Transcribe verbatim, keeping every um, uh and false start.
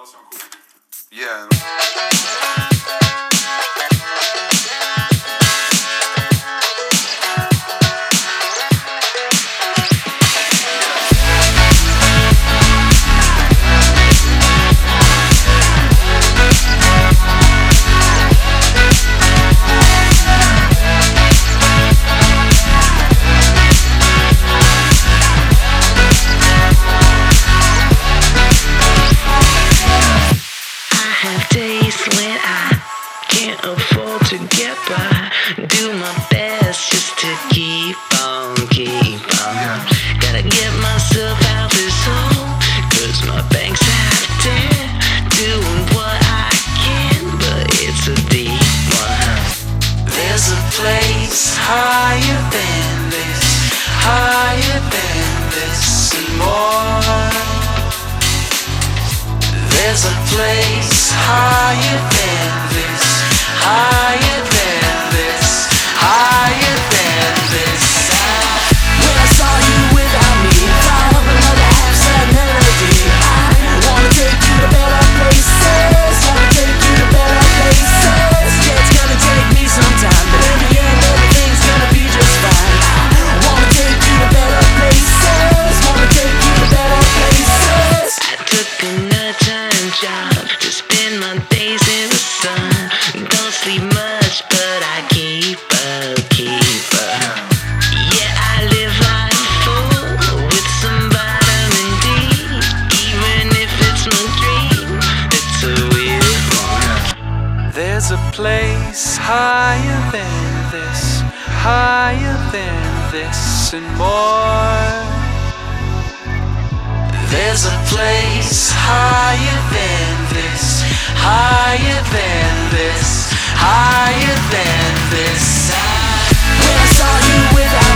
Yeah. When I can't afford to get by, do my best just to keep on, keep on. Gotta get myself out this hole, cause my bank's out of debt. Doing what I can, but it's a deep one. There's a place higher than this, higher than this and more. There's a place higher than this, higher than this, higher than this. When I saw you without me, fire up another half-sad melody. I wanna take you to better places, wanna take you to better places. Yeah, it's gonna take me some time, but in the end everything's gonna be just fine. I wanna take you to better places, wanna take you to better places. I took another time job to spend my days in the sun. Don't sleep much, but I keep up, keep up. Yeah, I live like a fool with some vitamin D. Even if it's my dream, it's a weird one. There's a place higher than this, higher than this and more. There's a place higher than this, higher than this, higher than this. When I saw you without